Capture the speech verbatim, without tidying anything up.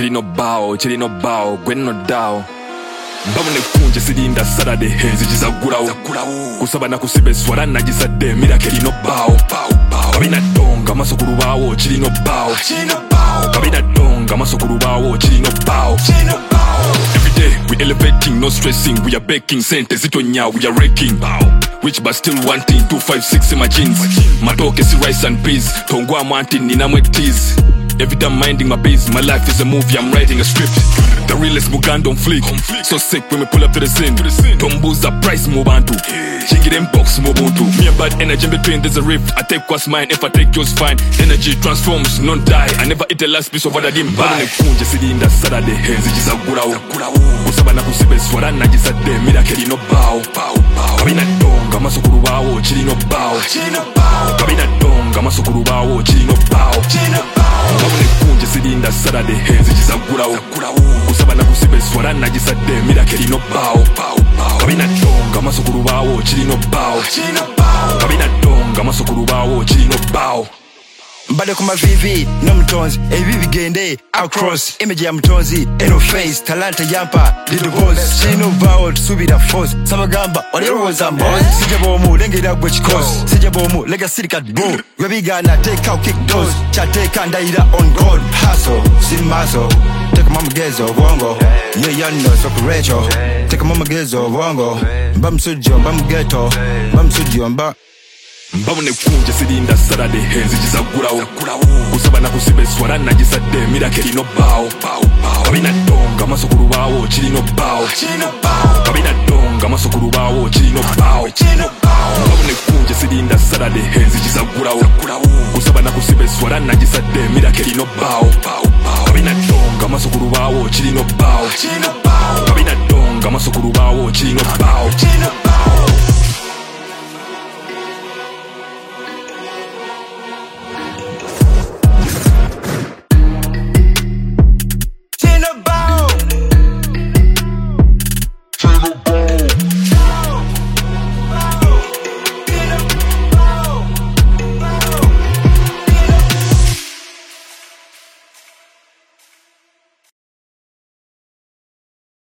chilino bao, chilino bao, gwenno dao. Mbabone kunje sirinda Saturday henzi jizagurawo kusaba na kusibeswara nagisadde miracle no bao babina donga masokuru bawo chilino bao babina donga masokuru bawo chilino bao. Every day we elevating, no stressing, we are baking sente zitonya, we are raking rich but still wanting two five six in my jeans matoke si rice and peas tongwa wanting ninamwe tease. Every time minding my biz, my life is a movie, I'm writing a script. The realest Muganda on fleek, so sick when we pull up to the scene. Tombuza price Mubantu, Jiggy them box Mubuntu. Me and bad energy in between, there's a rift. I take what's mine, if I take yours fine. Energy transforms, non die. I never eat the last piece of what I didn't buy. Kunje sirinda Saturday, henzi jizagurawo kusaba na kusibeswara nagisadde miracle no bao. Babina donga masokuru bawo chilino bao. Babina donga masokuru bawo chilino bao. Babone kunje sirinda Saturday henzi jizagurawo kusaba na kusibeswara nagisadde miracle no bao. Babina donga masokuru bawo chilino bao. Babina donga masokuru bawo chilino bao. Mbade kuma vivi no mtonzi ebi bigende across image ya mtonzi eno face talanta yampa little boss chino bao subira force sabagamba waleroza boss sijabo mu lengera gwe chikos sijabo mu legacy cat bro we bigana take out kick those cha take and ida on god hustle simaso take mama gezo bongo yeah yano so kurecho take mama gezo bongo mbam sujo mbam ghetto mbam sujo mba. Mbabone kunje sirinda Saturday henzi jizagurawo kusaba na kusibeswara nagisadde miracle no bao. Babina donga masokuru bawo chilino bao. Babina donga masokuru bawo chilino bao. Mbabone kunje sirinda Saturday henzi jizagurawo kusaba na kusibeswara nagisadde miracle no bao. Babina donga masokuru bawo chilino bao. Babina donga masokuru bawo chilino bao.